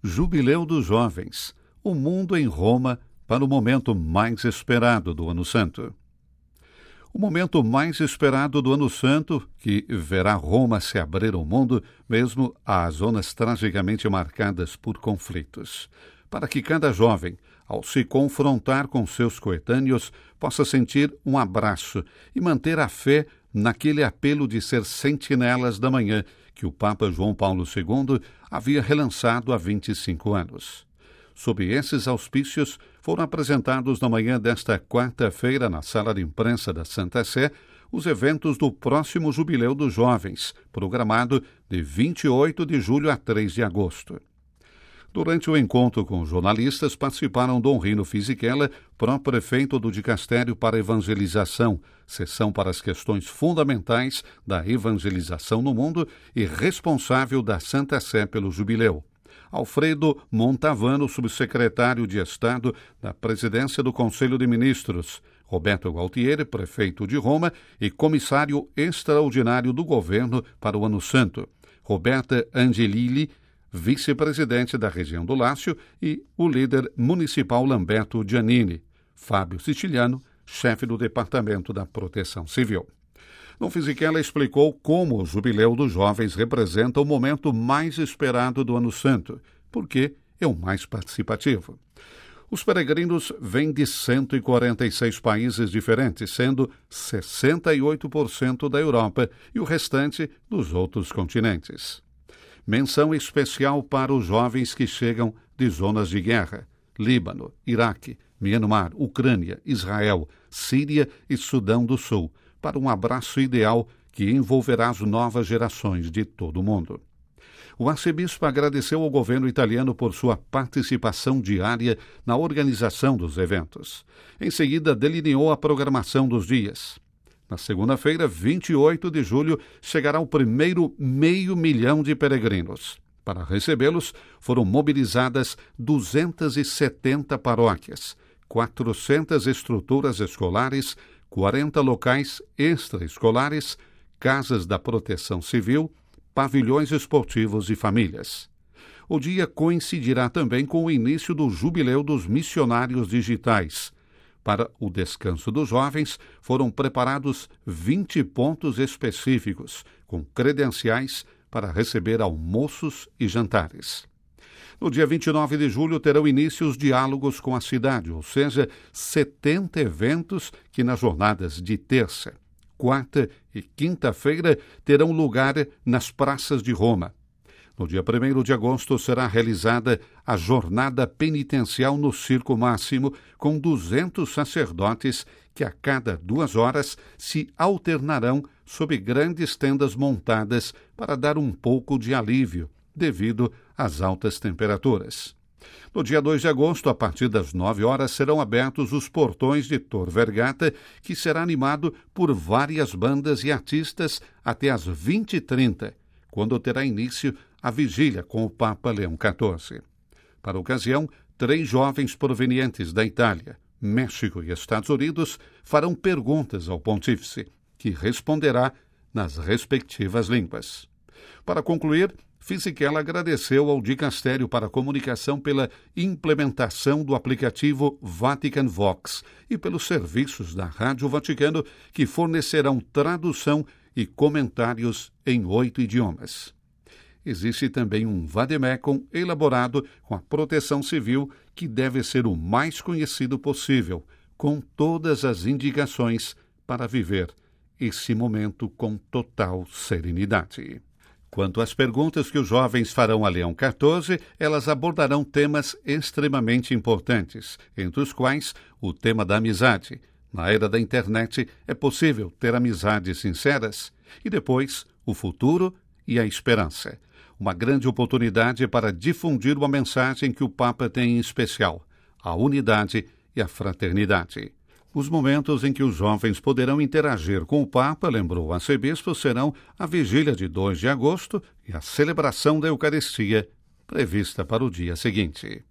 Jubileu dos Jovens, o mundo em Roma para o momento mais esperado do Ano Santo. O momento mais esperado do Ano Santo, que verá Roma se abrir ao mundo, mesmo às zonas tragicamente marcadas por conflitos, para que cada jovem, ao se confrontar com seus coetâneos, possa sentir um abraço e manter a fé naquele apelo de ser sentinelas da manhã que o Papa João Paulo II havia relançado há 25 anos. Sob esses auspícios, foram apresentados na manhã desta quarta-feira, na sala de imprensa da Santa Sé, os eventos do próximo Jubileu dos Jovens, programado de 28 de julho a 3 de agosto. Durante o encontro com jornalistas, participaram Dom Rino Fisichella, pró-prefeito do Dicastério para Evangelização, seção para as questões fundamentais da evangelização no mundo e responsável da Santa Sé pelo Jubileu. Alfredo Montavano, subsecretário de Estado da Presidência do Conselho de Ministros, Roberto Gualtieri, prefeito de Roma e comissário extraordinário do governo para o Ano Santo, Roberta Angelilli, vice-presidente da região do Lácio, e o líder municipal Lamberto Giannini, Fábio Siciliano, chefe do Departamento da Proteção Civil. Dom Fisichella explicou como o Jubileu dos Jovens representa o momento mais esperado do Ano Santo, porque é o mais participativo. Os peregrinos vêm de 146 países diferentes, sendo 68% da Europa e o restante dos outros continentes. Menção especial para os jovens que chegam de zonas de guerra: Líbano, Iraque, Myanmar, Ucrânia, Israel, Síria e Sudão do Sul, para um abraço ideal que envolverá as novas gerações de todo o mundo. O arcebispo agradeceu ao governo italiano por sua participação diária na organização dos eventos. Em seguida, delineou a programação dos dias. Na segunda-feira, 28 de julho, chegará o primeiro 500.000 de peregrinos. Para recebê-los, foram mobilizadas 270 paróquias, 400 estruturas escolares, 40 locais extraescolares, casas da proteção civil, pavilhões esportivos e famílias. O dia coincidirá também com o início do Jubileu dos Missionários Digitais. Para o descanso dos jovens, foram preparados 20 pontos específicos, com credenciais para receber almoços e jantares. No dia 29 de julho terão início os diálogos com a cidade, ou seja, 70 eventos que nas jornadas de terça, quarta e quinta-feira terão lugar nas praças de Roma. No dia 1º de agosto será realizada a jornada penitencial no Circo Máximo, com 200 sacerdotes que a cada 2 horas se alternarão sob grandes tendas montadas para dar um pouco de alívio, devido às altas temperaturas. No dia 2 de agosto, a partir das 9 horas, serão abertos os portões de Tor Vergata, que será animado por várias bandas e artistas até às 20h30, quando terá início a vigília com o Papa Leão XIV. Para a ocasião, 3 jovens provenientes da Itália, México e Estados Unidos farão perguntas ao pontífice, que responderá nas respectivas línguas. Para concluir, Fisichella agradeceu ao Dicastério para a Comunicação pela implementação do aplicativo Vatican Vox e pelos serviços da Rádio Vaticano, que fornecerão tradução e comentários em 8 idiomas. Existe também um vademecum elaborado com a Proteção Civil, que deve ser o mais conhecido possível, com todas as indicações para viver esse momento com total serenidade. Quanto às perguntas que os jovens farão a Leão XIV, elas abordarão temas extremamente importantes, entre os quais o tema da amizade. Na era da internet, é possível ter amizades sinceras? E depois, o futuro e a esperança. Uma grande oportunidade para difundir uma mensagem que o Papa tem em especial: a unidade e a fraternidade. Os momentos em que os jovens poderão interagir com o Papa, lembrou o arcebispo, serão a vigília de 2 de agosto e a celebração da Eucaristia, prevista para o dia seguinte.